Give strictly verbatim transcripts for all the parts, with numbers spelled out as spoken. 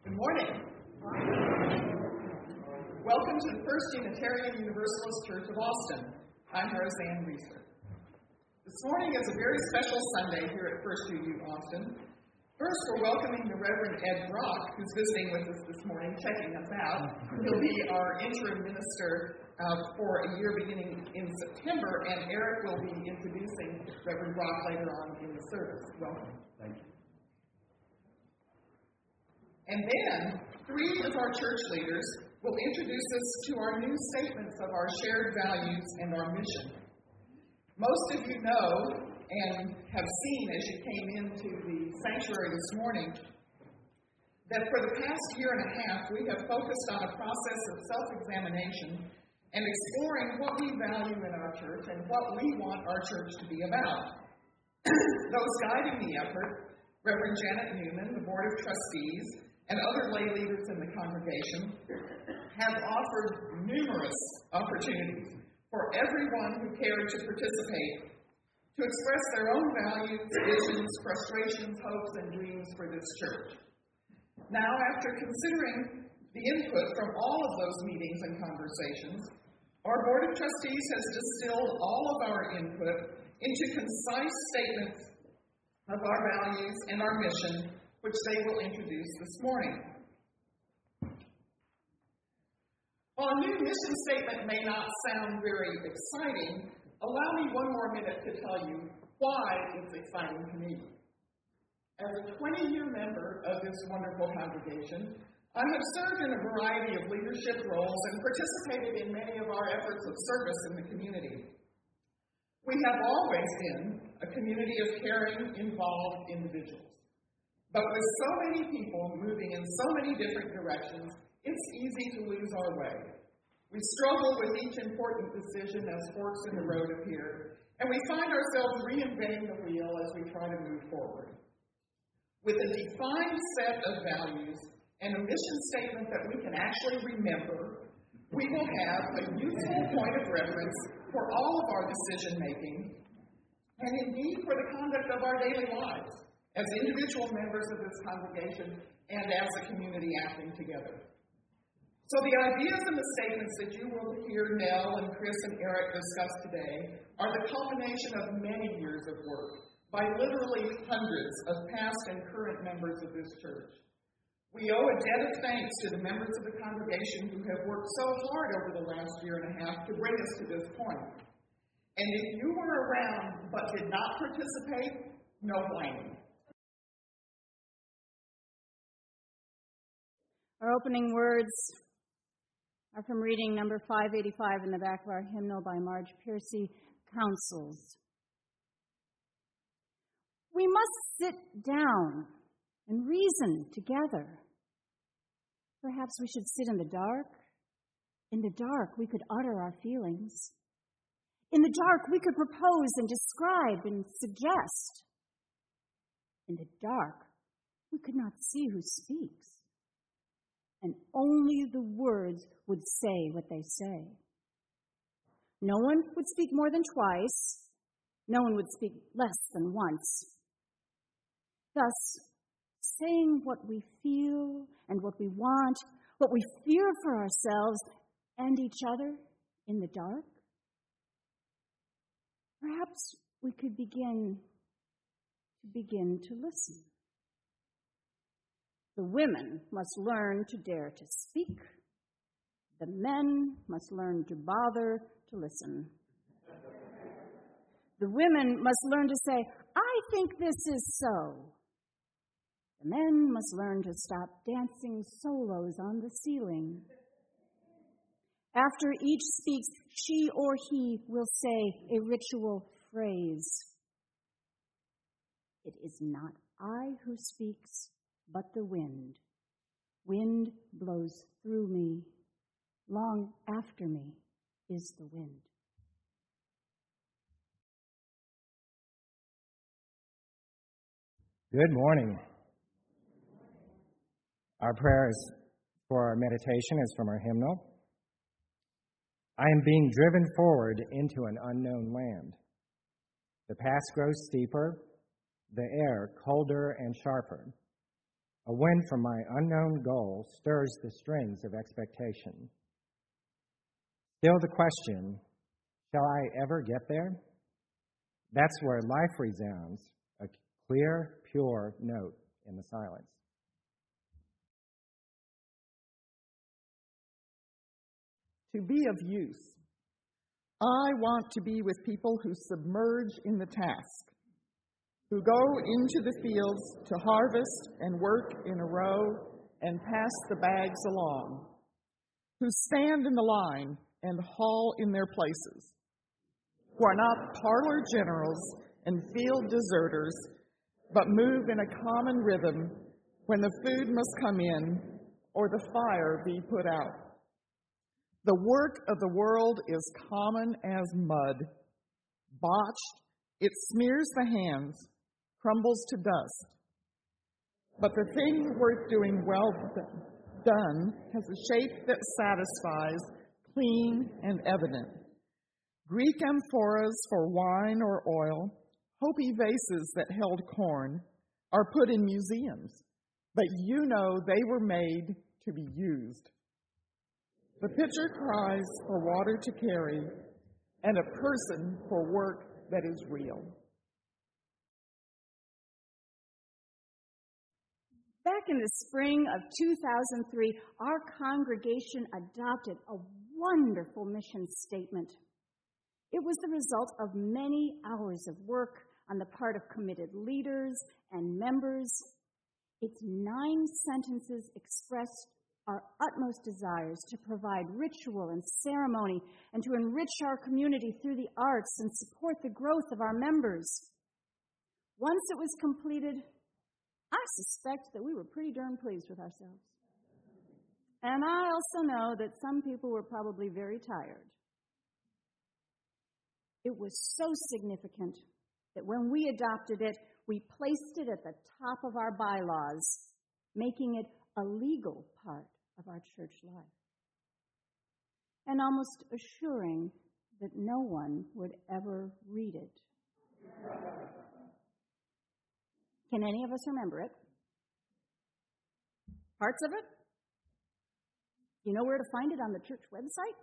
Good morning. Welcome to the First Unitarian Universalist Church of Austin. I'm Roseanne Reeser. This morning is a very special Sunday here at First U U Austin. First, we're welcoming the Reverend Ed Brock, who's visiting with us this morning, checking us out. He'll be our interim minister uh, for a year beginning in September, and Eric will be introducing Reverend Brock later on in the service. Welcome. Thank you. And then, three of our church leaders will introduce us to our new statements of our shared values and our mission. Most of you know and have seen as you came into the sanctuary this morning that for the past year and a half we have focused on a process of self-examination and exploring what we value in our church and what we want our church to be about. Those guiding the effort, Reverend Janet Newman, the Board of Trustees, and other lay leaders in the congregation have offered numerous opportunities for everyone who cared to participate to express their own values, visions, frustrations, hopes, and dreams for this church. Now, after considering the input from all of those meetings and conversations, our Board of Trustees has distilled all of our input into concise statements of our values and our mission, which they will introduce this morning. While a new mission statement may not sound very exciting, allow me one more minute to tell you why it's exciting to me. As a twenty-year member of this wonderful congregation, I have served in a variety of leadership roles and participated in many of our efforts of service in the community. We have always been a community of caring, involved individuals. But with so many people moving in so many different directions, it's easy to lose our way. We struggle with each important decision as forks in the road appear, and we find ourselves reinventing the wheel as we try to move forward. With a defined set of values and a mission statement that we can actually remember, we will have a useful point of reference for all of our decision-making, and indeed for the conduct of our daily lives, as individual members of this congregation and as a community acting together. So the ideas and the statements that you will hear Nell and Chris and Eric discuss today are the culmination of many years of work by literally hundreds of past and current members of this church. We owe a debt of thanks to the members of the congregation who have worked so hard over the last year and a half to bring us to this point. And if you were around but did not participate, no blame. Our opening words are from reading number five eighty-five in the back of our hymnal by Marge Piercy, Counsels. We must sit down and reason together. Perhaps we should sit in the dark. In the dark, we could utter our feelings. In the dark, we could propose and describe and suggest. In the dark, we could not see who speaks. And only the words would say what they say. No one would speak more than twice. No one would speak less than once. Thus, saying what we feel and what we want, what we fear for ourselves and each other in the dark, perhaps we could begin to begin to listen. The women must learn to dare to speak. The men must learn to bother to listen. The women must learn to say, I think this is so. The men must learn to stop dancing solos on the ceiling. After each speaks, she or he will say a ritual phrase. It is not I who speaks, but the wind. Wind blows through me. Long after me is the wind. Good morning. Our prayer is for our meditation is from our hymnal. I am being driven forward into an unknown land. The pass grows steeper, the air colder and sharper. A win from my unknown goal stirs the strings of expectation. Still the question, shall I ever get there? That's where life resounds, a clear, pure note in the silence. To be of use. I want to be with people who submerge in the task, who go into the fields to harvest and work in a row and pass the bags along, who stand in the line and haul in their places, who are not parlor generals and field deserters, but move in a common rhythm when the food must come in or the fire be put out. The work of the world is common as mud. Botched, it smears the hands, crumbles to dust. But the thing worth doing well done has a shape that satisfies, clean and evident. Greek amphoras for wine or oil, Hopi vases that held corn, are put in museums, but you know they were made to be used. The pitcher cries for water to carry, and a person for work that is real. Back in the spring of two thousand three, our congregation adopted a wonderful mission statement. It was the result of many hours of work on the part of committed leaders and members. Its nine sentences expressed our utmost desires to provide ritual and ceremony and to enrich our community through the arts and support the growth of our members. Once it was completed, I suspect that we were pretty darn pleased with ourselves. And I also know that some people were probably very tired. It was so significant that when we adopted it, we placed it at the top of our bylaws, making it a legal part of our church life, and almost assuring that no one would ever read it. Can any of us remember it? Parts of it? You know where to find it on the church website?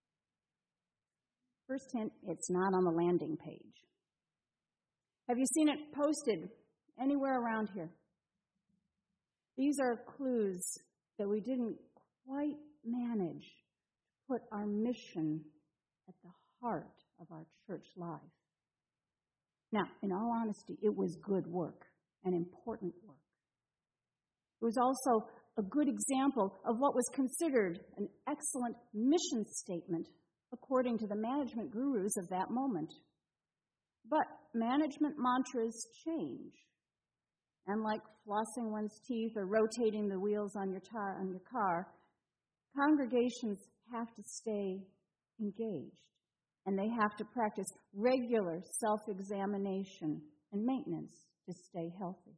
First hint, it's not on the landing page. Have you seen it posted anywhere around here? These are clues that we didn't quite manage to put our mission at the heart of our church life. Now, in all honesty, it was good work and important work. It was also a good example of what was considered an excellent mission statement according to the management gurus of that moment. But management mantras change. And like flossing one's teeth or rotating the wheels on your, tar- on your car, congregations have to stay engaged. And they have to practice regular self-examination and maintenance to stay healthy.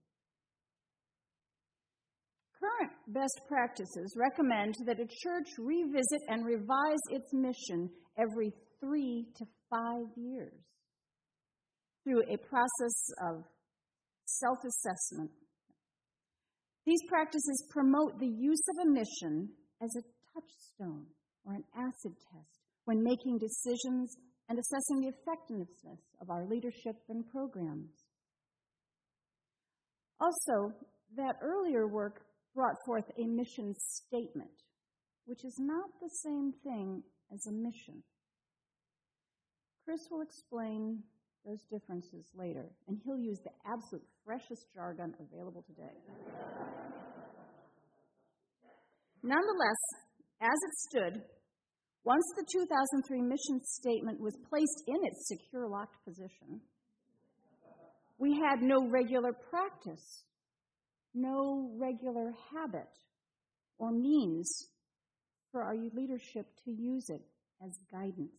Current best practices recommend that a church revisit and revise its mission every three to five years through a process of self-assessment. These practices promote the use of a mission as a touchstone or an acid test when making decisions and assessing the effectiveness of our leadership and programs. Also, that earlier work brought forth a mission statement, which is not the same thing as a mission. Chris will explain those differences later, and he'll use the absolute freshest jargon available today. Nonetheless, as it stood, once the two thousand three mission statement was placed in its secure locked position, we had no regular practice, no regular habit or means for our leadership to use it as guidance.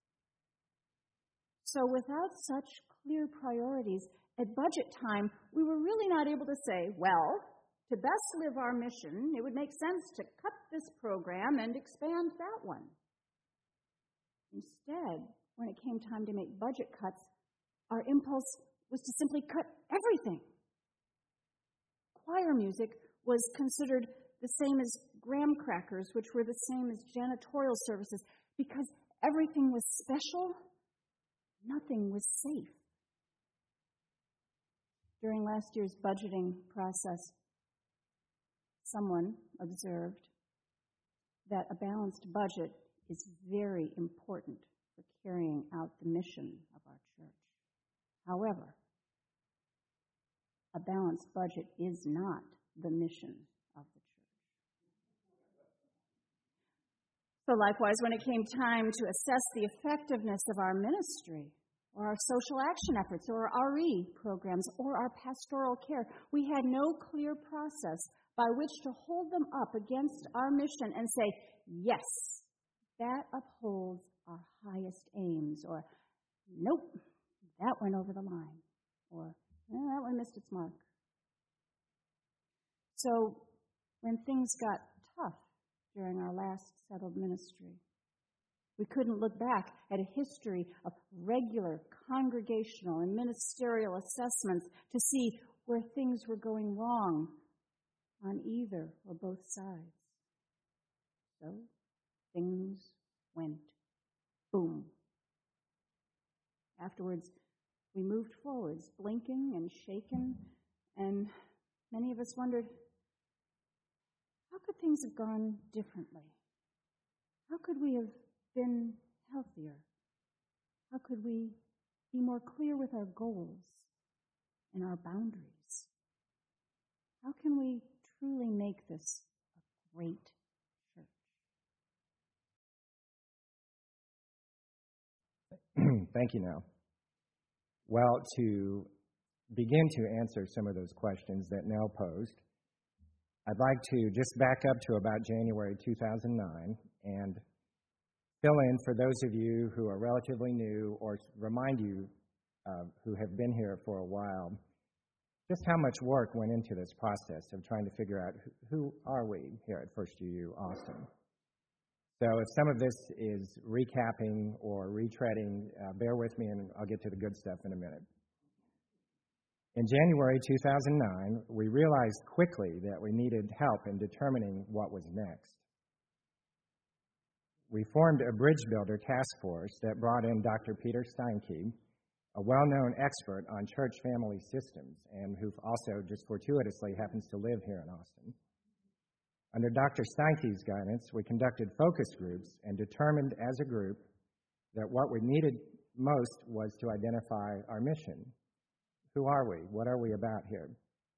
So without such clear priorities, at budget time, we were really not able to say, well, to best live our mission, it would make sense to cut this program and expand that one. Instead, when it came time to make budget cuts, our impulse was to simply cut everything. Choir music was considered the same as graham crackers, which were the same as janitorial services. Because everything was special, nothing was safe. During last year's budgeting process, someone observed that a balanced budget is very important for carrying out the mission of our church. However, a balanced budget is not the mission of the church. So likewise, when it came time to assess the effectiveness of our ministry, or our social action efforts, or our R E programs, or our pastoral care, we had no clear process by which to hold them up against our mission and say, yes, that upholds our highest aims, or nope, that went over the line, or eh, that one missed its mark. So when things got tough during our last settled ministry, we couldn't look back at a history of regular congregational and ministerial assessments to see where things were going wrong on either or both sides. So things went boom. Afterwards, we moved forwards, blinking and shaken, and many of us wondered, how could things have gone differently? How could we have been healthier? How could we be more clear with our goals and our boundaries? How can we truly make this a great church? Thank you, Nell. Well, to begin to answer some of those questions that Nell posed, I'd like to just back up to about January two thousand nine and fill in for those of you who are relatively new, or remind you uh, who have been here for a while, just how much work went into this process of trying to figure out who, who are we here at First U U Austin. So if some of this is recapping or retreading, uh, bear with me and I'll get to the good stuff in a minute. In January two thousand nine, we realized quickly that we needed help in determining what was next. We formed a bridge builder task force that brought in Doctor Peter Steinke, a well-known expert on church family systems, and who also just fortuitously happens to live here in Austin. Under Doctor Steinke's guidance, we conducted focus groups and determined as a group that what we needed most was to identify our mission. Who are we? What are we about here?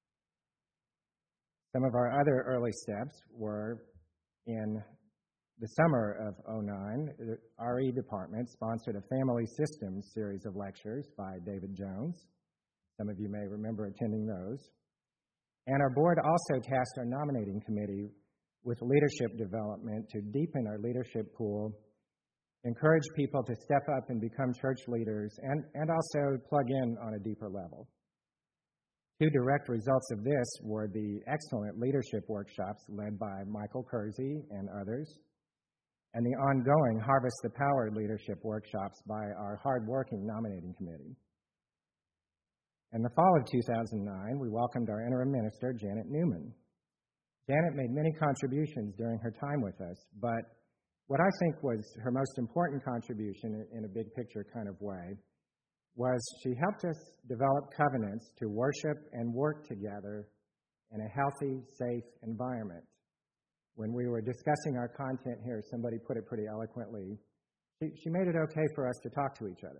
Some of our other early steps were in the summer of oh nine, the R E department sponsored a Family Systems series of lectures by David Jones. Some of you may remember attending those. And our board also tasked our nominating committee with leadership development to deepen our leadership pool, encourage people to step up and become church leaders, and, and also plug in on a deeper level. Two direct results of this were the excellent leadership workshops led by Michael Kersey and others, and the ongoing Harvest the Power leadership workshops by our hard-working nominating committee. In the fall of two thousand nine, we welcomed our interim minister, Janet Newman. Janet made many contributions during her time with us, but what I think was her most important contribution in a big picture kind of way was she helped us develop covenants to worship and work together in a healthy, safe environment. When we were discussing our content here, somebody put it pretty eloquently. She, she made it okay for us to talk to each other.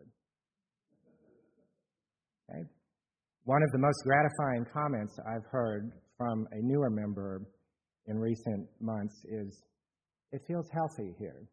Okay? One of the most gratifying comments I've heard from a newer member in recent months is, "It feels healthy here."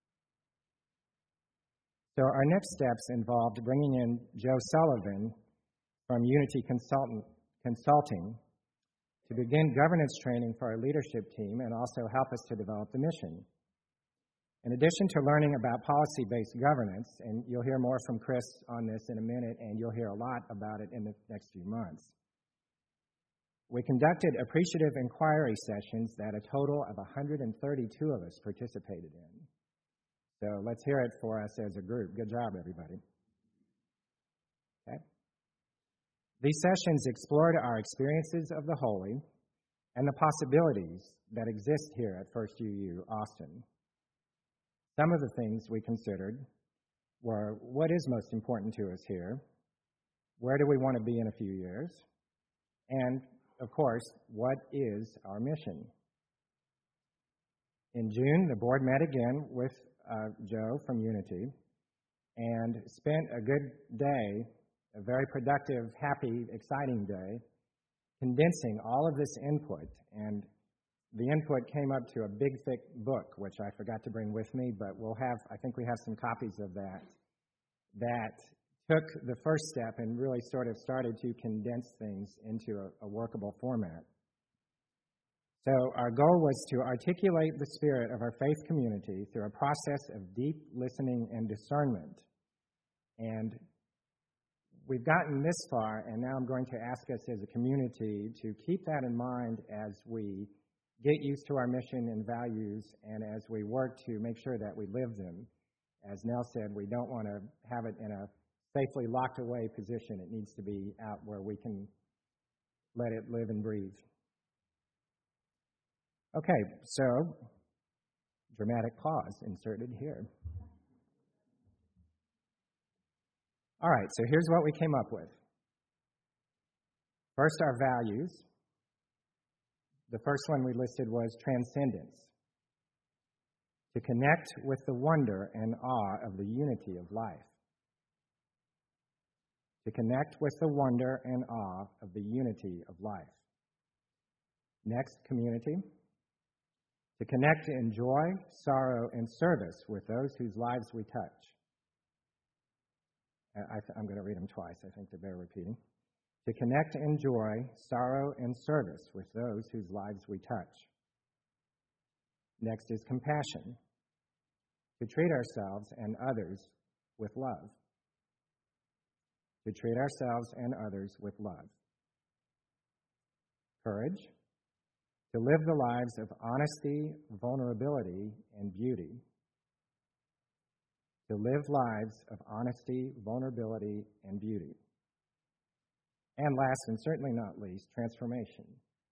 So our next steps involved bringing in Joe Sullivan from Unity Consultant, Consulting to begin governance training for our leadership team and also help us to develop the mission. In addition to learning about policy-based governance, and you'll hear more from Chris on this in a minute, and you'll hear a lot about it in the next few months, we conducted appreciative inquiry sessions that a total of one hundred thirty-two of us participated in. So let's hear it for us as a group. Good job, everybody. Okay. These sessions explored our experiences of the holy, and the possibilities that exist here at First U U Austin. Some of the things we considered were, what is most important to us here? Where do we want to be in a few years? And, of course, what is our mission? In June, the board met again with uh, Joe from Unity and spent a good day, a very productive, happy, exciting day, condensing all of this input. And the input came up to a big, thick book, which I forgot to bring with me, but we'll have, I think we have some copies of that, that took the first step and really sort of started to condense things into a, a workable format. So our goal was to articulate the spirit of our faith community through a process of deep listening and discernment. And we've gotten this far, and now I'm going to ask us as a community to keep that in mind as we get used to our mission and values and as we work to make sure that we live them. As Nell said, we don't want to have it in a safely locked away position. It needs to be out where we can let it live and breathe. Okay, so dramatic pause inserted here. All right, so here's what we came up with. First, our values. The first one we listed was transcendence. To connect with the wonder and awe of the unity of life. To connect with the wonder and awe of the unity of life. Next, community. To connect in joy, sorrow, and service with those whose lives we touch. I th- I'm going to read them twice. I think they bear repeating. To connect in joy, sorrow, and service with those whose lives we touch. Next is compassion. To treat ourselves and others with love. To treat ourselves and others with love. Courage. To live the lives of honesty, vulnerability, and beauty. To live lives of honesty, vulnerability, and beauty. And last, and certainly not least, transformation.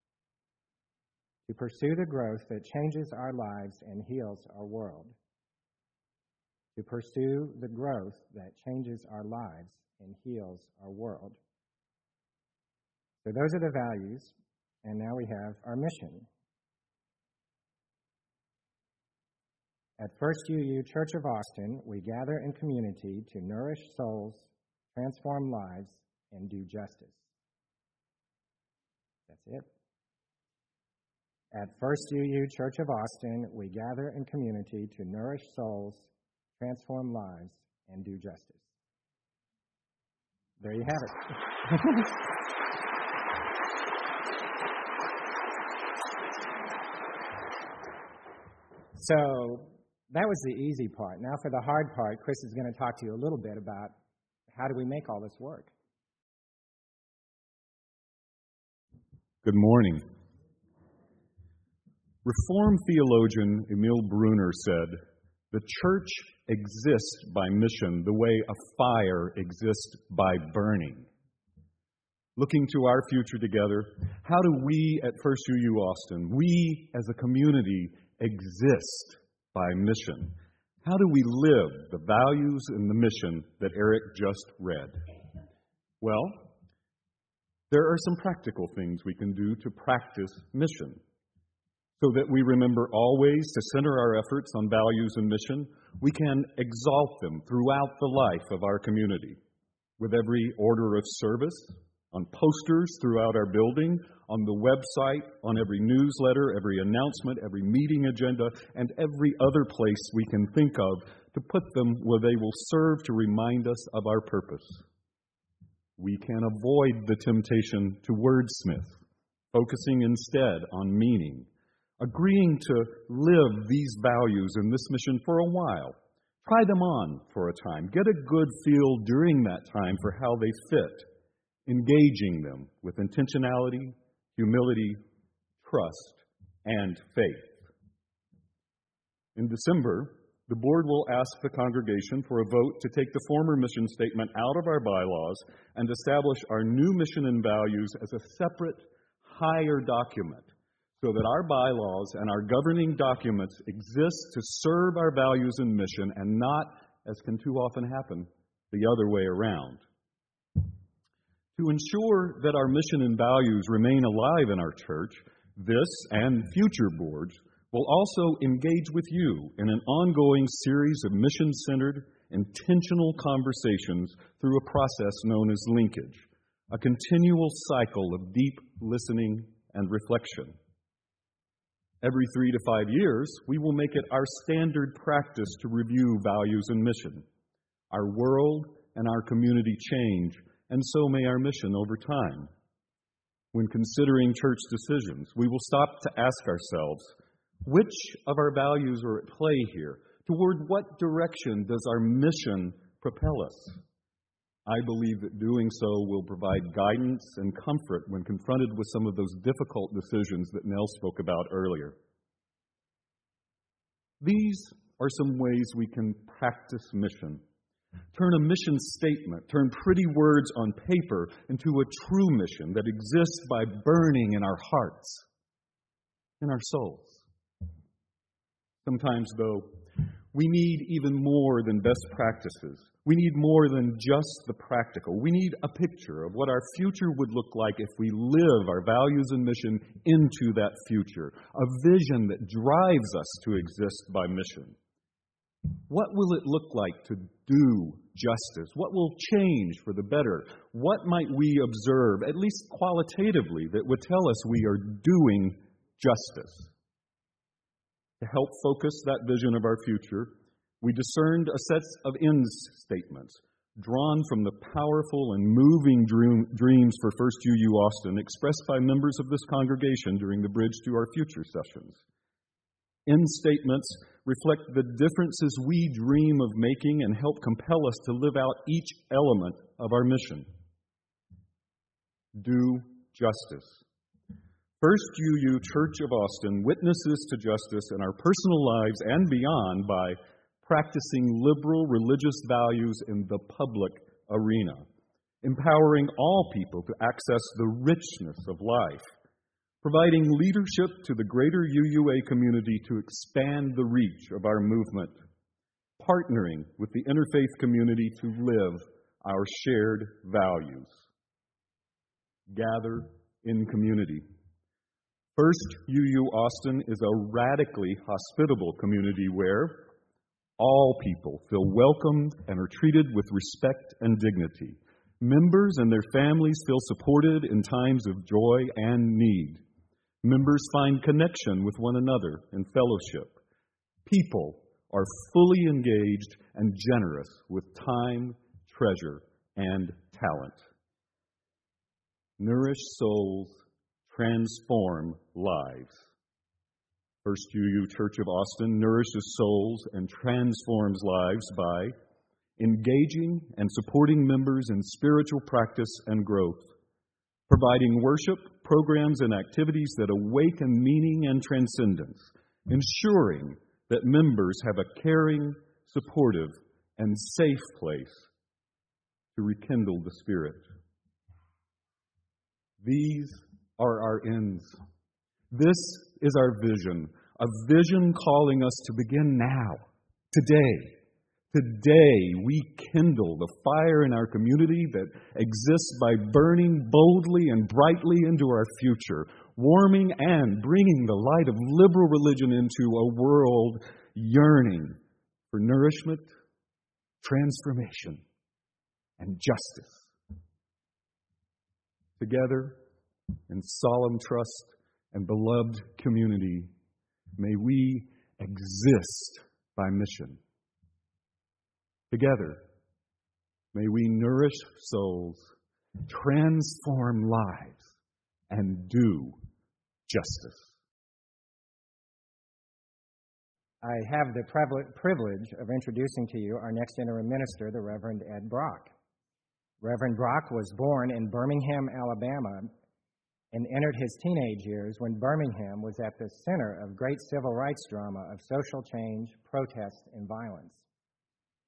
To pursue the growth that changes our lives and heals our world. To pursue the growth that changes our lives and heals our world. So those are the values, and now we have our mission. At First U U Church of Austin, we gather in community to nourish souls, transform lives, and do justice. That's it. At First U U Church of Austin, we gather in community to nourish souls, transform lives, and do justice. There you have it. So that was the easy part. Now for the hard part, Chris is going to talk to you a little bit about how do we make all this work. Good morning. Reformed theologian Emil Brunner said, "The church exists by mission the way a fire exists by burning." Looking to our future together, how do we at First U U Austin, we as a community, exist by mission? How do we live the values and the mission that Eric just read? Well, there are some practical things we can do to practice mission. So that we remember always to center our efforts on values and mission, we can exalt them throughout the life of our community. With every order of service, on posters throughout our building, on the website, on every newsletter, every announcement, every meeting agenda, and every other place we can think of to put them where they will serve to remind us of our purpose. We can avoid the temptation to wordsmith, focusing instead on meaning, agreeing to live these values and this mission for a while. Try them on for a time. Get a good feel during that time for how they fit. Engaging them with intentionality, humility, trust, and faith. In December, the board will ask the congregation for a vote to take the former mission statement out of our bylaws and establish our new mission and values as a separate, higher document so that our bylaws and our governing documents exist to serve our values and mission and not, as can too often happen, the other way around. To ensure that our mission and values remain alive in our church, this and future boards will also engage with you in an ongoing series of mission-centered, intentional conversations through a process known as linkage, a continual cycle of deep listening and reflection. Every three to five years, we will make it our standard practice to review values and mission. Our world and our community change, and so may our mission over time. When considering church decisions, we will stop to ask ourselves, which of our values are at play here? Toward what direction does our mission propel us? I believe that doing so will provide guidance and comfort when confronted with some of those difficult decisions that Nell spoke about earlier. These are some ways we can practice mission. Turn a mission statement, turn pretty words on paper into a true mission that exists by burning in our hearts, in our souls. Sometimes, though, we need even more than best practices. We need more than just the practical. We need a picture of what our future would look like if we live our values and mission into that future, a vision that drives us to exist by mission. What will it look like to do justice? What will change for the better? What might we observe, at least qualitatively, that would tell us we are doing justice? To help focus that vision of our future, we discerned a set of end statements drawn from the powerful and moving dream, dreams for First U U Austin expressed by members of this congregation during the Bridge to Our Future sessions. End statements reflect the differences we dream of making and help compel us to live out each element of our mission. Do justice. First U U Church of Austin witnesses to justice in our personal lives and beyond by practicing liberal religious values in the public arena, empowering all people to access the richness of life, providing leadership to the greater U U A community to expand the reach of our movement, partnering with the interfaith community to live our shared values. Gather in community. First U U Austin is a radically hospitable community where all people feel welcomed and are treated with respect and dignity. Members and their families feel supported in times of joy and need. Members find connection with one another in fellowship. People are fully engaged and generous with time, treasure, and talent. Nourish souls, transform lives. First U U Church of Austin nourishes souls and transforms lives by engaging and supporting members in spiritual practice and growth, providing worship, programs, and activities that awaken meaning and transcendence, ensuring that members have a caring, supportive, and safe place to rekindle the Spirit. These are our ends. This is our vision, a vision calling us to begin now, today. Today, we kindle the fire in our community that exists by burning boldly and brightly into our future, warming and bringing the light of liberal religion into a world yearning for nourishment, transformation, and justice. Together, in solemn trust and beloved community, may we exist by mission. Together, may we nourish souls, transform lives, and do justice. I have the privilege of introducing to you our next interim minister, the Reverend Ed Brock. Reverend Brock was born in Birmingham, Alabama, and entered his teenage years when Birmingham was at the center of great civil rights drama of social change, protest, and violence.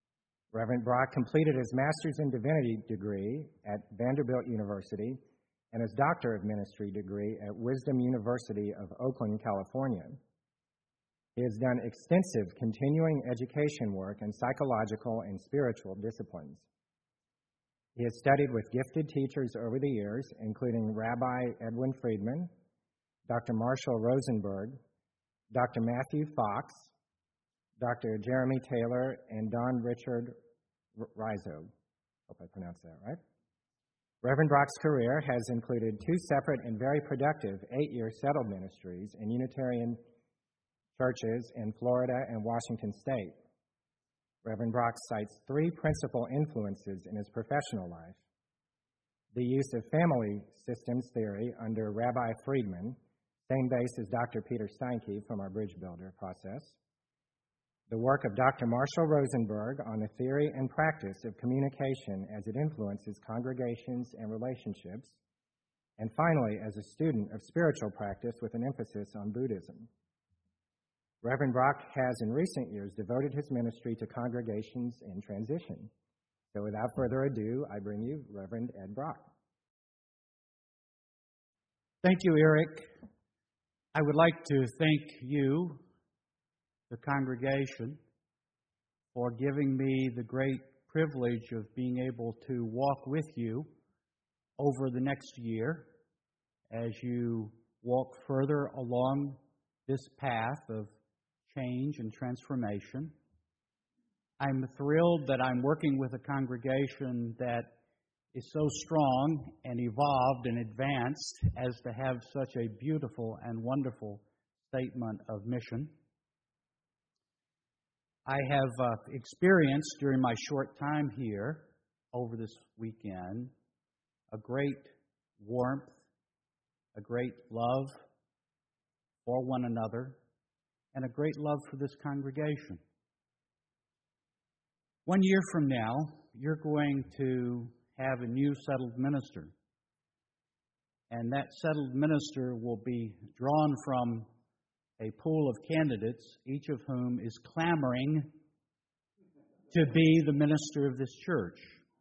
Reverend Brock completed his Master's in Divinity degree at Vanderbilt University and his Doctor of Ministry degree at Wisdom University of Oakland, California. He has done extensive continuing education work in psychological and spiritual disciplines. He has studied with gifted teachers over the years, including Rabbi Edwin Friedman, Doctor Marshall Rosenberg, Doctor Matthew Fox, Doctor Jeremy Taylor, and Don Richard Rizzo. Hope I pronounced that right. Reverend Brock's career has included two separate and very productive eight-year settled ministries in Unitarian churches in Florida and Washington State. Reverend Brock cites three principal influences in his professional life: the use of family systems theory under Rabbi Friedman, same base as Doctor Peter Steinke from our Bridge Builder process; the work of Doctor Marshall Rosenberg on the theory and practice of communication as it influences congregations and relationships; and finally, as a student of spiritual practice with an emphasis on Buddhism. Reverend Brock has in recent years devoted his ministry to congregations in transition. So without further ado, I bring you Reverend Ed Brock. Thank you, Eric. I would like to thank you, the congregation, for giving me the great privilege of being able to walk with you over the next year as you walk further along this path of change and transformation. I'm thrilled that I'm working with a congregation that is so strong and evolved and advanced as to have such a beautiful and wonderful statement of mission. I have uh, experienced during my short time here over this weekend a great warmth, a great love for one another, and a great love for this congregation. One year from now, you're going to have a new settled minister. And that settled minister will be drawn from a pool of candidates, each of whom is clamoring to be the minister of this church.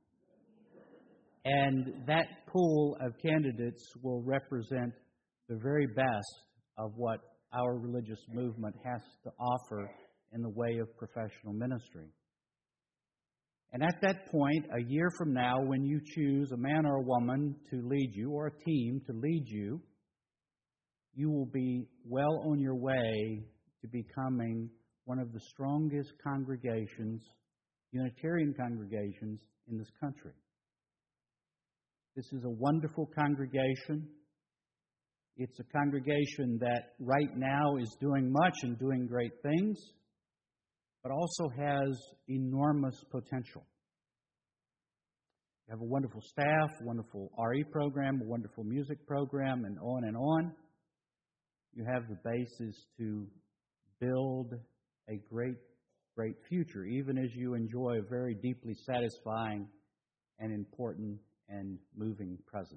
And that pool of candidates will represent the very best of what our religious movement has to offer in the way of professional ministry. And at that point, a year from now, when you choose a man or a woman to lead you, or a team to lead you, you will be well on your way to becoming one of the strongest congregations, Unitarian congregations, in this country. This is a wonderful congregation. It's a congregation that right now is doing much and doing great things, but also has enormous potential. You have a wonderful staff, a wonderful R E program, a wonderful music program, and on and on. You have the basis to build a great, great future, even as you enjoy a very deeply satisfying and important and moving present.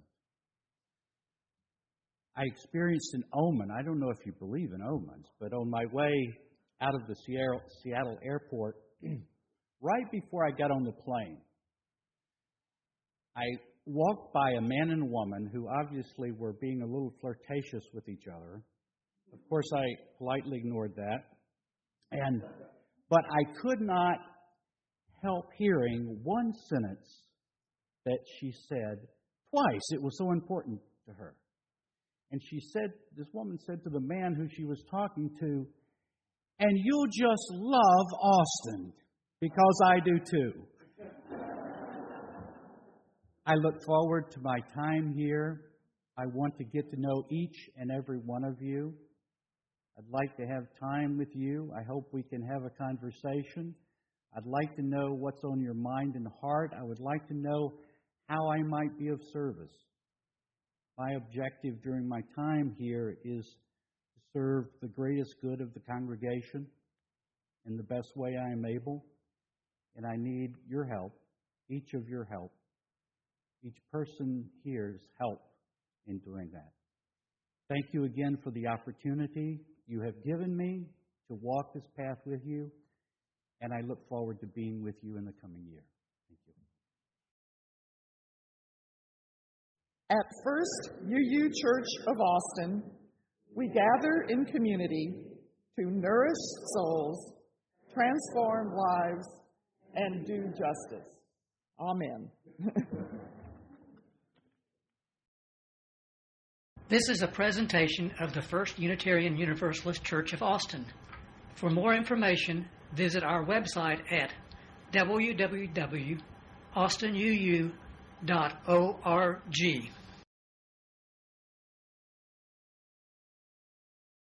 I experienced an omen. I don't know if you believe in omens, but on my way out of the Seattle, Seattle airport, right before I got on the plane, I walked by a man and woman who obviously were being a little flirtatious with each other. Of course, I politely ignored that. And but I could not help hearing one sentence that she said twice. It was so important to her. And she said, this woman said to the man who she was talking to, "And you'll just love Austin, because I do too." I look forward to my time here. I want to get to know each and every one of you. I'd like to have time with you. I hope we can have a conversation. I'd like to know what's on your mind and heart. I would like to know how I might be of service. My objective during my time here is to serve the greatest good of the congregation in the best way I am able. And I need your help, each of your help, each person here's help in doing that. Thank you again for the opportunity you have given me to walk this path with you, and I look forward to being with you in the coming year. Thank you. At First U U Church of Austin, we gather in community to nourish souls, transform lives, and do justice. Amen. This is a presentation of the First Unitarian Universalist Church of Austin. For more information, visit our website at w w w dot austin u u dot org.